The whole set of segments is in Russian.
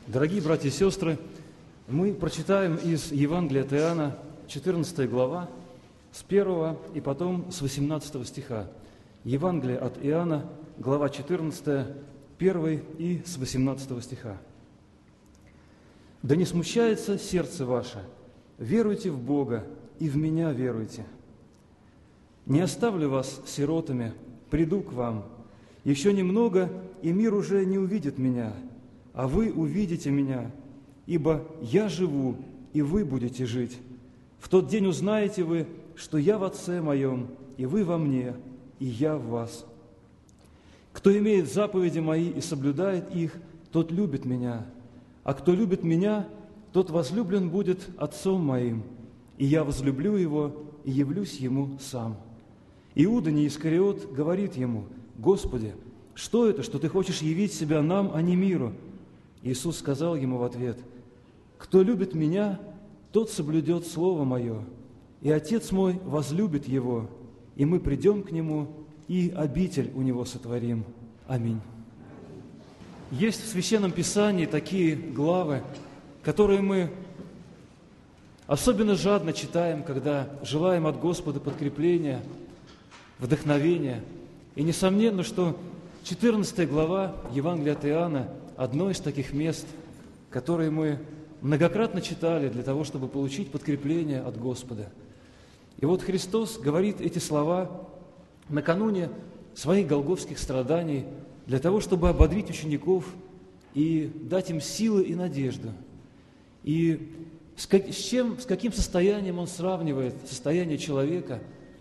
Дорогие братья и сестры, мы прочитаем из Евангелия от Иоанна, 14 глава, с 1 и потом с 18 стиха. Евангелие от Иоанна, глава 14, 1 и с 18 стиха. «Да не смущается сердце ваше, веруйте в Бога и в Меня веруйте. Не оставлю вас сиротами, приду к вам. Еще немного, и мир уже не увидит Меня, а вы увидите Меня, ибо Я живу, и вы будете жить. В тот день узнаете вы, что Я в Отце Моем, и вы во Мне, и Я в вас. Кто имеет заповеди Мои и соблюдает их, тот любит Меня, а кто любит Меня, тот возлюблен будет Отцом Моим, и Я возлюблю его и явлюсь ему сам». Иуда не Искариот говорит ему: «Господи, что это, что Ты хочешь явить себя нам, а не миру?» Иисус сказал ему в ответ: «Кто любит Меня, тот соблюдет Слово Мое, и Отец Мой возлюбит его, и мы придем к Нему, и обитель у Него сотворим. Аминь». Есть в Священном Писании такие главы, которые мы особенно жадно читаем, когда желаем от Господа подкрепления, вдохновения. И несомненно, что 14 глава Евангелия от Иоанна – одно из таких мест, которые мы многократно читали для того, чтобы получить подкрепление от Господа. И вот Христос говорит эти слова накануне своих голгофских страданий для того, чтобы ободрить учеников и дать им силы и надежду. И с каким состоянием Он сравнивает состояние человека,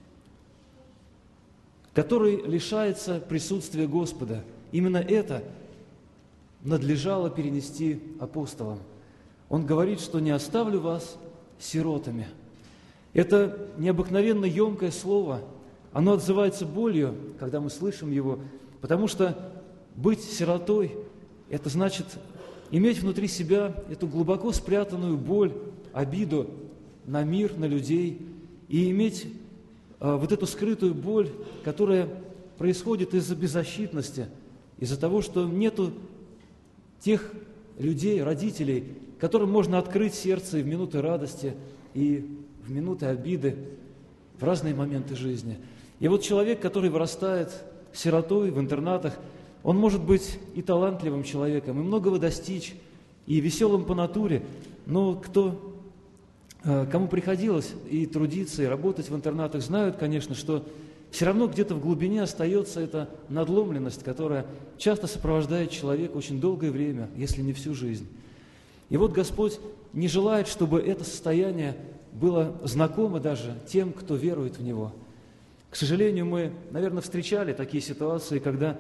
который лишается присутствия Господа. Именно это надлежало перенести апостолам. Он говорит, что «не оставлю вас сиротами». Это необыкновенно емкое слово. Оно отзывается болью, когда мы слышим его, потому что быть сиротой – это значит иметь внутри себя эту глубоко спрятанную боль, обиду на мир, на людей, и иметь вот эту скрытую боль, которая происходит из-за беззащитности, из-за того, что нету тех людей, родителей, которым можно открыть сердце и в минуты радости, и в минуты обиды, в разные моменты жизни. И вот человек, который вырастает сиротой в интернатах, он может быть и талантливым человеком, и многого достичь, и веселым по натуре, но кому приходилось и трудиться, и работать в интернатах, знают, конечно, что все равно где-то в глубине остается эта надломленность, которая часто сопровождает человека очень долгое время, если не всю жизнь. И вот Господь не желает, чтобы это состояние было знакомо даже тем, кто верует в Него. К сожалению, мы, наверное, встречали такие ситуации, когда,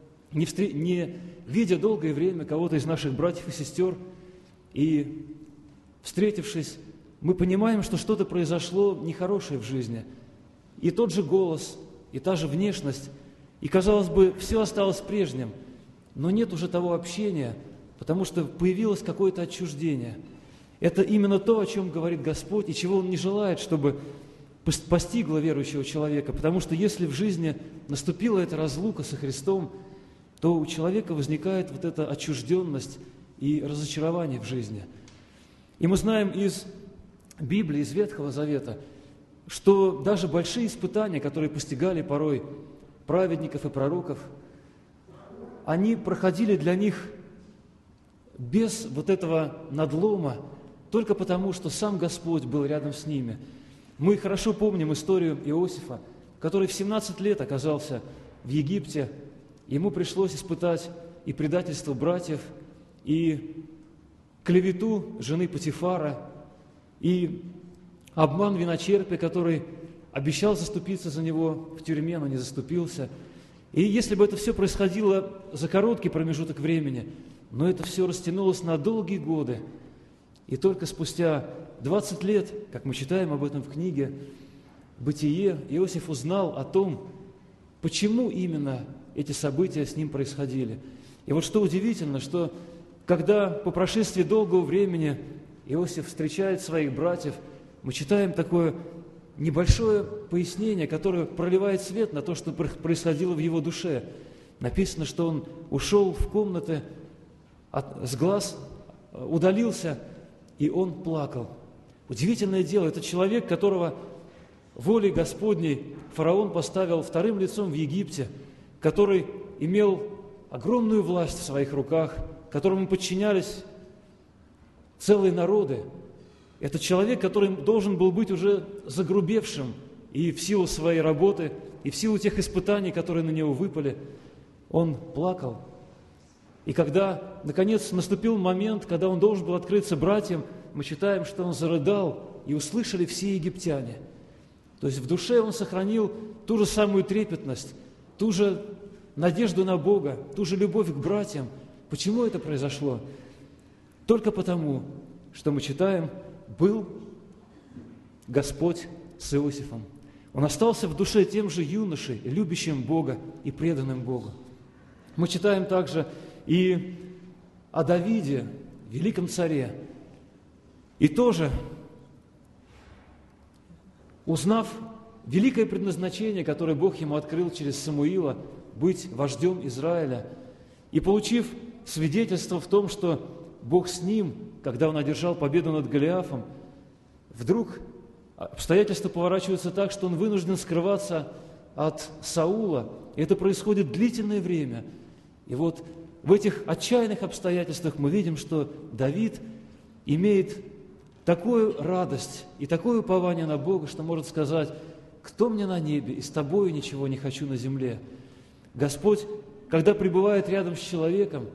не видя долгое время кого-то из наших братьев и сестер, и встретившись, мы понимаем, что что-то произошло нехорошее в жизни. И тот же голос, и та же внешность, и, казалось бы, все осталось прежним, но нет уже того общения, потому что появилось какое-то отчуждение. Это именно то, о чем говорит Господь, и чего Он не желает, чтобы постигло верующего человека, потому что если в жизни наступила эта разлука со Христом, то у человека возникает вот эта отчужденность и разочарование в жизни. И мы знаем из Библии, из Ветхого Завета, что даже большие испытания, которые постигали порой праведников и пророков, они проходили для них без вот этого надлома, только потому, что сам Господь был рядом с ними. Мы хорошо помним историю Иосифа, который в 17 лет оказался в Египте. Ему пришлось испытать и предательство братьев, и клевету жены Потифара, и обман виночерпия, который обещал заступиться за него в тюрьме, но не заступился. И если бы это все происходило за короткий промежуток времени, но это все растянулось на долгие годы, и только спустя 20 лет, как мы читаем об этом в книге «Бытие», Иосиф узнал о том, почему именно эти события с ним происходили. И вот что удивительно, что когда по прошествии долгого времени Иосиф встречает своих братьев, мы читаем такое небольшое пояснение, которое проливает свет на то, что происходило в его душе. Написано, что он ушел в комнаты с глаз удалился, и он плакал. Удивительное дело, это человек, которого волей Господней фараон поставил вторым лицом в Египте, который имел огромную власть в своих руках, которому подчинялись целые народы. Это человек, который должен был быть уже загрубевшим и в силу своей работы, и в силу тех испытаний, которые на него выпали, он плакал. И когда, наконец, наступил момент, когда он должен был открыться братьям, мы читаем, что он зарыдал, и услышали все египтяне. То есть в душе он сохранил ту же самую трепетность, ту же надежду на Бога, ту же любовь к братьям. Почему это произошло? Только потому, что мы читаем, был Господь с Иосифом. Он остался в душе тем же юношей, любящим Бога и преданным Богу. Мы читаем также и о Давиде, великом царе. И тоже, узнав великое предназначение, которое Бог ему открыл через Самуила, быть вождем Израиля, и получив свидетельство в том, что Бог с ним, когда он одержал победу над Голиафом, вдруг обстоятельства поворачиваются так, что он вынужден скрываться от Саула, и это происходит длительное время. И вот в этих отчаянных обстоятельствах мы видим, что Давид имеет такую радость и такое упование на Бога, что может сказать: «Кто мне на небе, и с тобою ничего не хочу на земле». Господь, когда пребывает рядом с человеком,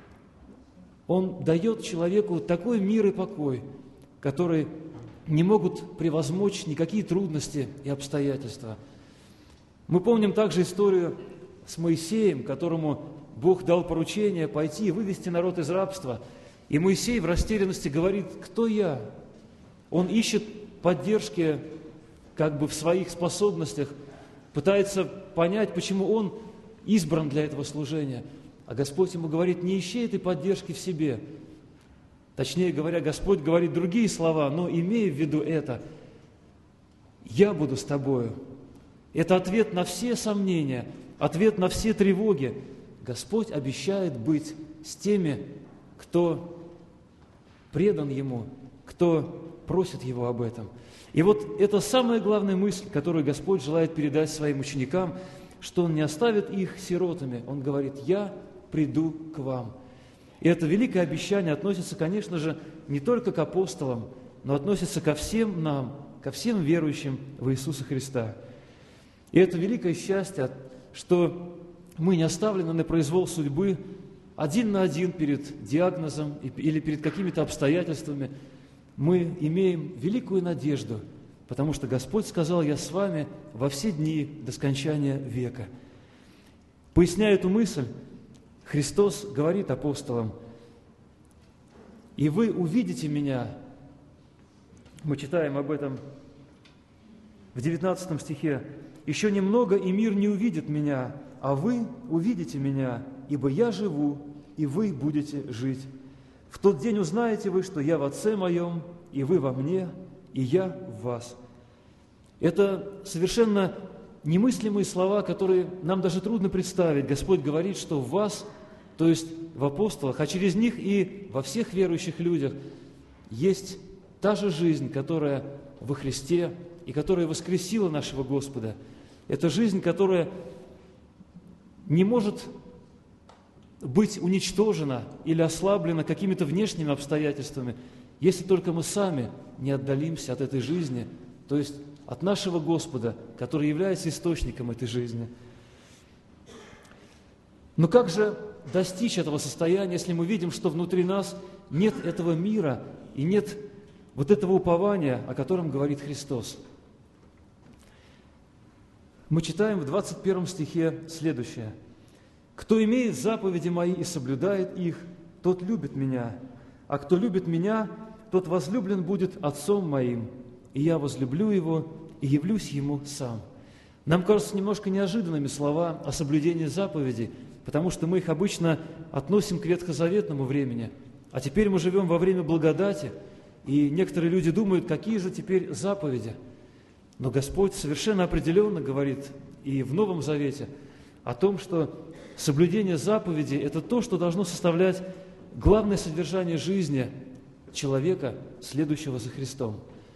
Он дает человеку такой мир и покой, который не могут превозмочь никакие трудности и обстоятельства. Мы помним также историю с Моисеем, которому Бог дал поручение пойти и вывести народ из рабства. И Моисей в растерянности говорит: «Кто я?» Он ищет поддержки в своих способностях, пытается понять, почему он избран для этого служения. А Господь ему говорит: не ищи этой поддержки в себе. Точнее говоря, Господь говорит другие слова, но имея в виду это: «Я буду с тобою». Это ответ на все сомнения, ответ на все тревоги. Господь обещает быть с теми, кто предан Ему, кто просит Его об этом. И вот это самая главная мысль, которую Господь желает передать своим ученикам, что Он не оставит их сиротами. Он говорит: «Я приду к вам». И это великое обещание относится, конечно же, не только к апостолам, но относится ко всем нам, ко всем верующим в Иисуса Христа. И это великое счастье, что мы не оставлены на произвол судьбы один на один перед диагнозом или перед какими-то обстоятельствами. Мы имеем великую надежду, потому что Господь сказал: «Я с вами во все дни до скончания века». Поясняя эту мысль, Христос говорит апостолам: «И вы увидите Меня». Мы читаем об этом в 19 стихе. «Еще немного, и мир не увидит Меня, а вы увидите Меня, ибо Я живу, и вы будете жить. В тот день узнаете вы, что Я в Отце Моем, и вы во Мне, и Я в вас». Это совершенно немыслимые слова, которые нам даже трудно представить. Господь говорит, что в вас, то есть в апостолах, а через них и во всех верующих людях, есть та же жизнь, которая во Христе и которая воскресила нашего Господа. Это жизнь, которая не может быть уничтожена или ослаблена какими-то внешними обстоятельствами, если только мы сами не отдалимся от этой жизни, то есть от нашего Господа, который является источником этой жизни. Но как же достичь этого состояния, если мы видим, что внутри нас нет этого мира и нет вот этого упования, о котором говорит Христос? Мы читаем в 21 стихе следующее: «Кто имеет заповеди Мои и соблюдает их, тот любит Меня, а кто любит Меня, тот возлюблен будет Отцом Моим, и Я возлюблю его и явлюсь ему сам». Нам кажутся немножко неожиданными слова о соблюдении заповедей, потому что мы их обычно относим к ветхозаветному времени, а теперь мы живем во время благодати, и некоторые люди думают, какие же теперь заповеди. Но Господь совершенно определенно говорит и в Новом Завете о том, что соблюдение заповедей – это то, что должно составлять главное содержание жизни человека, следующего за Христом.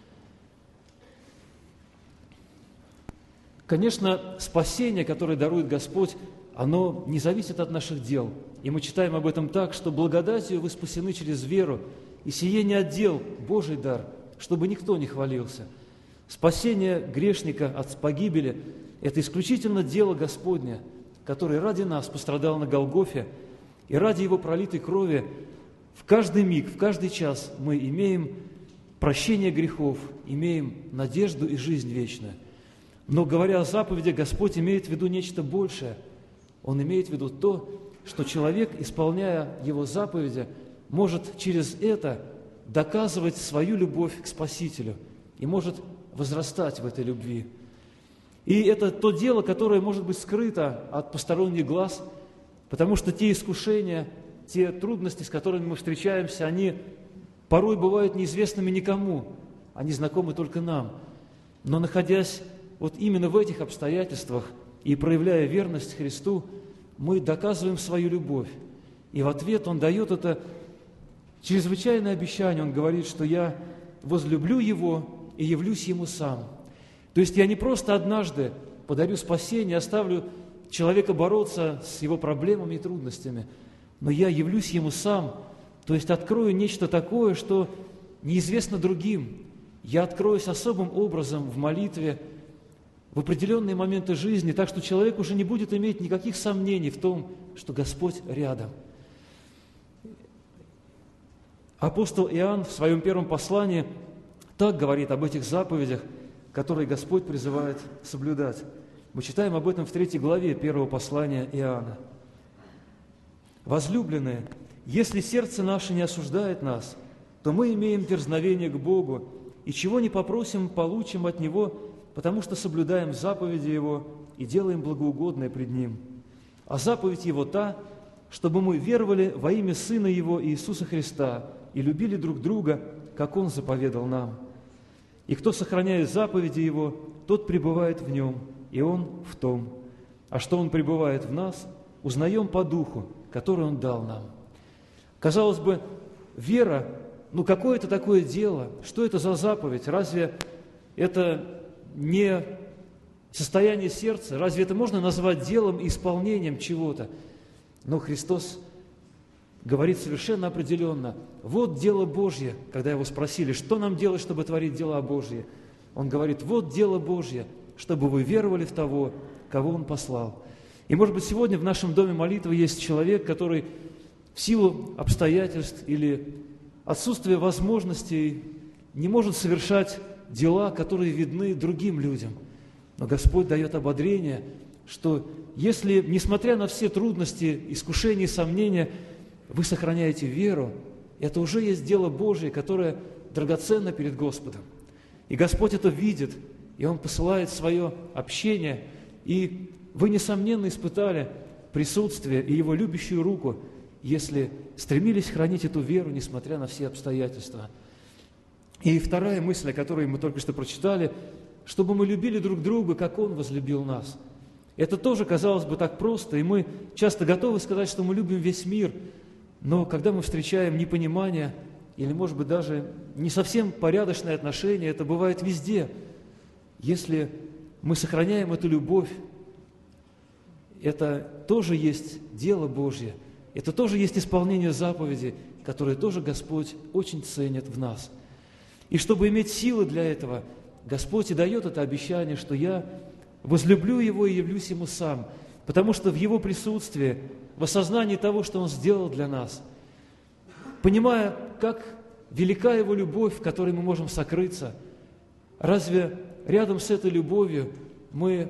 Конечно, спасение, которое дарует Господь, оно не зависит от наших дел. И мы читаем об этом так, что благодатью вы спасены через веру, и сие не от дел, Божий дар, чтобы никто не хвалился. Спасение грешника от погибели – это исключительно дело Господне, который ради нас пострадал на Голгофе, и ради Его пролитой крови в каждый миг, в каждый час мы имеем прощение грехов, имеем надежду и жизнь вечную. Но, говоря о заповедях, Господь имеет в виду нечто большее. Он имеет в виду то, что человек, исполняя Его заповеди, может через это доказывать свою любовь к Спасителю и может возрастать в этой любви. И это то дело, которое может быть скрыто от посторонних глаз, потому что те искушения, те трудности, с которыми мы встречаемся, они порой бывают неизвестными никому, они знакомы только нам. Но находясь вот именно в этих обстоятельствах и проявляя верность Христу, мы доказываем свою любовь. И в ответ Он дает это чрезвычайное обещание. Он говорит, что я возлюблю Его и явлюсь Ему сам. То есть я не просто однажды подарю спасение, оставлю человека бороться с его проблемами и трудностями, но я явлюсь Ему сам, то есть открою нечто такое, что неизвестно другим. Я откроюсь особым образом в молитве, в определенные моменты жизни, так что человек уже не будет иметь никаких сомнений в том, что Господь рядом. Апостол Иоанн в своем первом послании так говорит об этих заповедях, которые Господь призывает соблюдать. Мы читаем об этом в 3 главе 1 послания Иоанна. «Возлюбленные, если сердце наше не осуждает нас, то мы имеем дерзновение к Богу, и чего не попросим, получим от Него, потому что соблюдаем заповеди Его и делаем благоугодное пред Ним. А заповедь Его та, чтобы мы веровали во имя Сына Его Иисуса Христа и любили друг друга, как Он заповедал нам. И кто сохраняет заповеди Его, тот пребывает в Нем, и Он в том. А что Он пребывает в нас, узнаем по Духу, который Он дал нам». Казалось бы, вера, какое это такое дело? Что это за заповедь? Разве это не состояние сердца? Разве это можно назвать делом и исполнением чего-то? Но Христос говорит совершенно определенно: вот дело Божье. Когда Его спросили, что нам делать, чтобы творить дела Божьи, Он говорит: вот дело Божье, чтобы вы веровали в того, кого Он послал. И, может быть, сегодня в нашем доме молитвы есть человек, который в силу обстоятельств или отсутствия возможностей не может совершать дела, которые видны другим людям. Но Господь дает ободрение, что если, несмотря на все трудности, искушения и сомнения, вы сохраняете веру, это уже есть дело Божие, которое драгоценно перед Господом. И Господь это видит, и Он посылает свое общение, и вы, несомненно, испытали присутствие и Его любящую руку, если стремились хранить эту веру, несмотря на все обстоятельства. И вторая мысль, о которой мы только что прочитали, чтобы мы любили друг друга, как Он возлюбил нас. Это тоже, казалось бы, так просто, и мы часто готовы сказать, что мы любим весь мир, но когда мы встречаем непонимание или, может быть, даже не совсем порядочные отношения, это бывает везде. Если мы сохраняем эту любовь, это тоже есть дело Божье, это тоже есть исполнение заповедей, которые тоже Господь очень ценит в нас. И чтобы иметь силы для этого, Господь и дает это обещание, что я возлюблю Его и явлюсь Ему сам, потому что в Его присутствии, в осознании того, что Он сделал для нас, понимая, как велика Его любовь, в которой мы можем сокрыться, разве рядом с этой любовью мы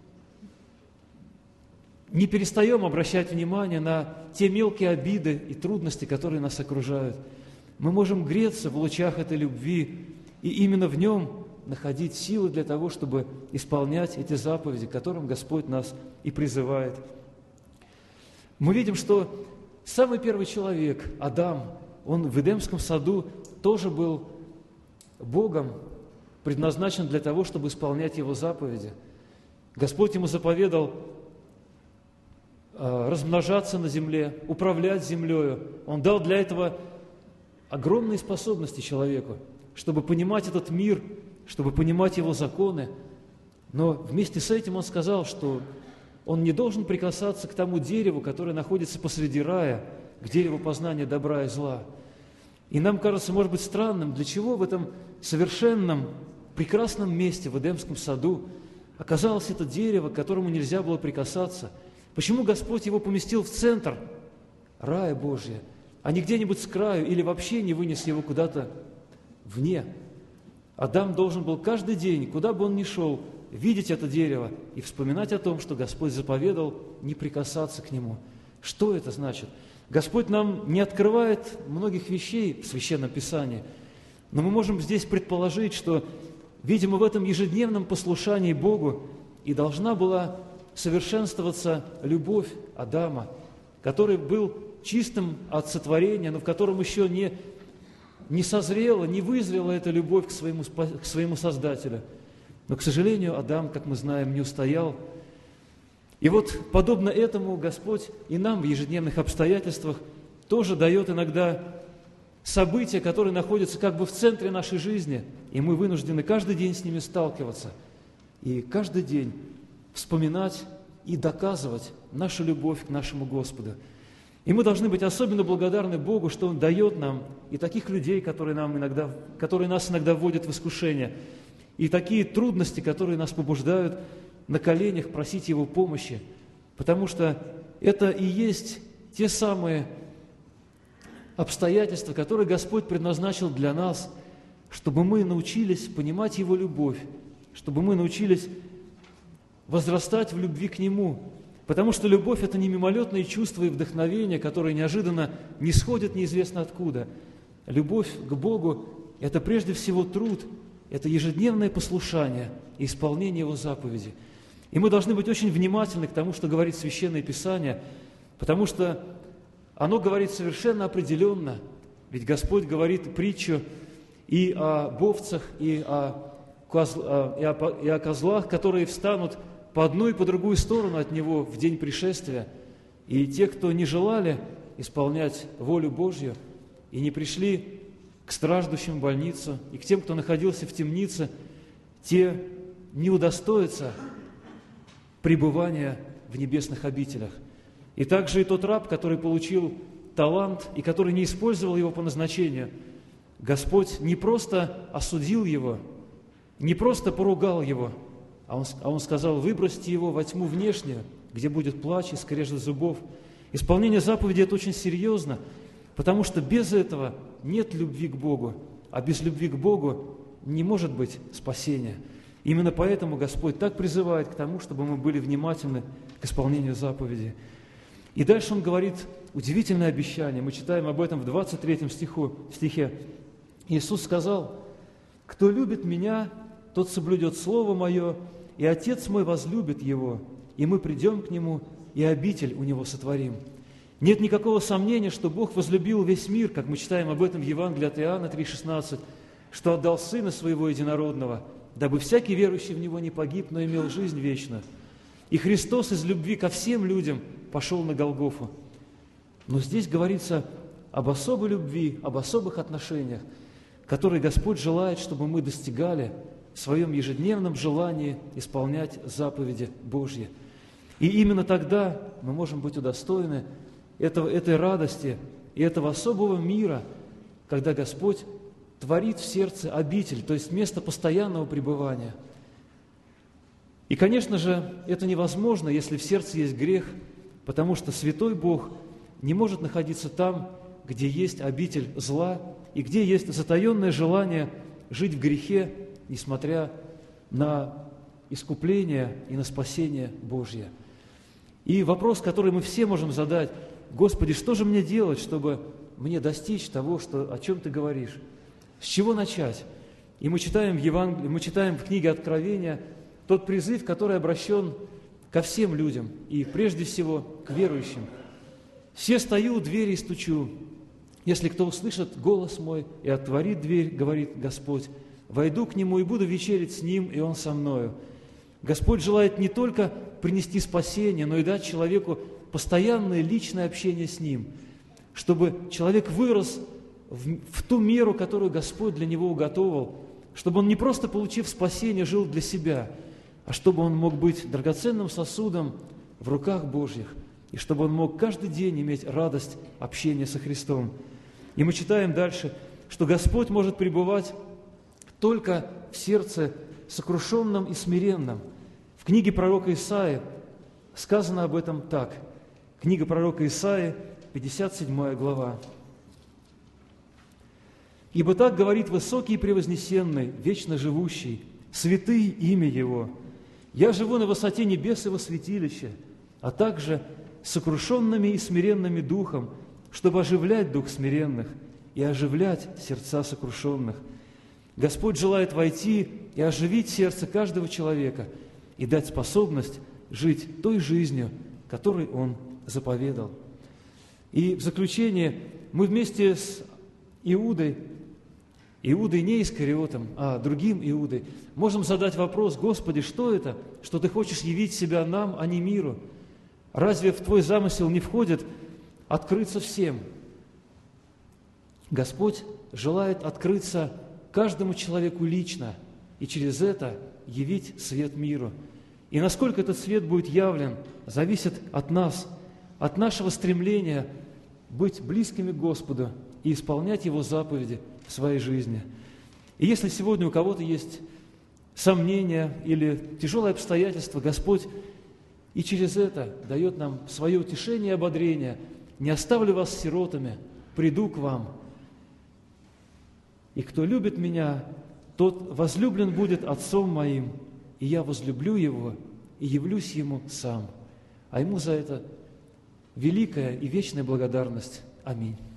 не перестаем обращать внимание на те мелкие обиды и трудности, которые нас окружают? Мы можем греться в лучах этой любви, и именно в нем находить силы для того, чтобы исполнять эти заповеди, к которым Господь нас и призывает. Мы видим, что самый первый человек, Адам, он в Эдемском саду тоже был Богом предназначен для того, чтобы исполнять Его заповеди. Господь ему заповедал размножаться на земле, управлять землею. Он дал для этого огромные способности человеку, чтобы понимать этот мир, чтобы понимать его законы. Но вместе с этим он сказал, что он не должен прикасаться к тому дереву, которое находится посреди рая, к дереву познания добра и зла. И нам кажется, может быть, странным, для чего в этом совершенном, прекрасном месте, в Эдемском саду, оказалось это дерево, к которому нельзя было прикасаться. Почему Господь его поместил в центр рая Божия, а не где-нибудь с краю или вообще не вынес его куда-то вне? Адам должен был каждый день, куда бы он ни шел, видеть это дерево и вспоминать о том, что Господь заповедал не прикасаться к нему. Что это значит? Господь нам не открывает многих вещей в Священном Писании, но мы можем здесь предположить, что, видимо, в этом ежедневном послушании Богу и должна была совершенствоваться любовь Адама, который был чистым от сотворения, но в котором еще не созрела, не вызрела эта любовь к своему Создателю. Но, к сожалению, Адам, как мы знаем, не устоял. И вот, подобно этому, Господь и нам в ежедневных обстоятельствах тоже дает иногда события, которые находятся как бы в центре нашей жизни, и мы вынуждены каждый день с ними сталкиваться. И каждый день вспоминать и доказывать нашу любовь к нашему Господу. И мы должны быть особенно благодарны Богу, что Он дает нам и таких людей, которые нас иногда вводят в искушение, и такие трудности, которые нас побуждают на коленях просить Его помощи, потому что это и есть те самые обстоятельства, которые Господь предназначил для нас, чтобы мы научились понимать Его любовь, чтобы мы научились возрастать в любви к Нему, потому что любовь – это не мимолетные чувства и вдохновения, которые неожиданно нисходят неизвестно откуда. Любовь к Богу – это прежде всего труд, это ежедневное послушание и исполнение Его заповедей. И мы должны быть очень внимательны к тому, что говорит Священное Писание, потому что оно говорит совершенно определенно. Ведь Господь говорит притчу и о овцах, и о козлах, которые встанут по одну и по другую сторону от Него в день пришествия. И те, кто не желали исполнять волю Божью и не пришли к страждущим в больницу, и к тем, кто находился в темнице, те не удостоятся пребывания в небесных обителях. И также и тот раб, который получил талант и который не использовал его по назначению, Господь не просто осудил его, не просто поругал его, а он сказал: выбросьте его во тьму внешнюю, где будет плач и скрежет зубов. Исполнение заповеди – это очень серьезно, потому что без этого нет любви к Богу, а без любви к Богу не может быть спасения. Именно поэтому Господь так призывает к тому, чтобы мы были внимательны к исполнению заповедей. И дальше Он говорит удивительное обещание. Мы читаем об этом в 23 стихе. Иисус сказал: «Кто любит Меня, тот соблюдет Слово Мое, и Отец Мой возлюбит его, и мы придем к Нему, и обитель у Него сотворим». Нет никакого сомнения, что Бог возлюбил весь мир, как мы читаем об этом в Евангелии от Иоанна 3,16, что отдал Сына Своего Единородного, дабы всякий верующий в Него не погиб, но имел жизнь вечную. И Христос из любви ко всем людям пошел на Голгофу. Но здесь говорится об особой любви, об особых отношениях, которые Господь желает, чтобы мы достигали в своем ежедневном желании исполнять заповеди Божьи. И именно тогда мы можем быть удостоены этой радости и этого особого мира, когда Господь творит в сердце обитель, то есть место постоянного пребывания. И, конечно же, это невозможно, если в сердце есть грех, потому что святой Бог не может находиться там, где есть обитель зла и где есть затаенное желание жить в грехе, несмотря на искупление и на спасение Божье. И вопрос, который мы все можем задать: Господи, что же мне делать, чтобы мне достичь того, о чем Ты говоришь? С чего начать? И мы читаем в Евангелии, мы читаем в книге Откровения тот призыв, который обращен ко всем людям, и прежде всего к верующим. «Все стою у двери и стучу. Если кто услышит голос мой и отворит дверь, говорит Господь, войду к нему и буду вечерить с ним, и он со мною». Господь желает не только принести спасение, но и дать человеку постоянное личное общение с Ним, чтобы человек вырос в ту меру, которую Господь для него уготовил, чтобы он не просто, получив спасение, жил для себя, а чтобы он мог быть драгоценным сосудом в руках Божьих, и чтобы он мог каждый день иметь радость общения со Христом. И мы читаем дальше, что Господь может пребывать только в сердце сокрушенном и смиренном. В книге пророка Исаии сказано об этом так. Книга пророка Исаии, 57 глава. «Ибо так говорит высокий и превознесенный, вечно живущий, святый имя Его. Я живу на высоте небес и во святилище, а также сокрушенными и смиренными духом, чтобы оживлять дух смиренных и оживлять сердца сокрушенных». Господь желает войти и оживить сердце каждого человека и дать способность жить той жизнью, которой Он заповедал. И в заключение мы вместе с Иудой не Искариотом, а другим Иудой, можем задать вопрос: Господи, что это, что Ты хочешь явить себя нам, а не миру? Разве в Твой замысел не входит открыться всем? Господь желает открыться каждому человеку лично и через это явить свет миру. И насколько этот свет будет явлен, зависит от нас, от нашего стремления быть близкими к Господу и исполнять Его заповеди в своей жизни. И если сегодня у кого-то есть сомнения или тяжелые обстоятельства, Господь и через это дает нам свое утешение и ободрение: «Не оставлю вас сиротами, приду к вам. И кто любит Меня, тот возлюблен будет Отцом Моим, и Я возлюблю его и явлюсь ему сам». А Ему за это великая и вечная благодарность. Аминь.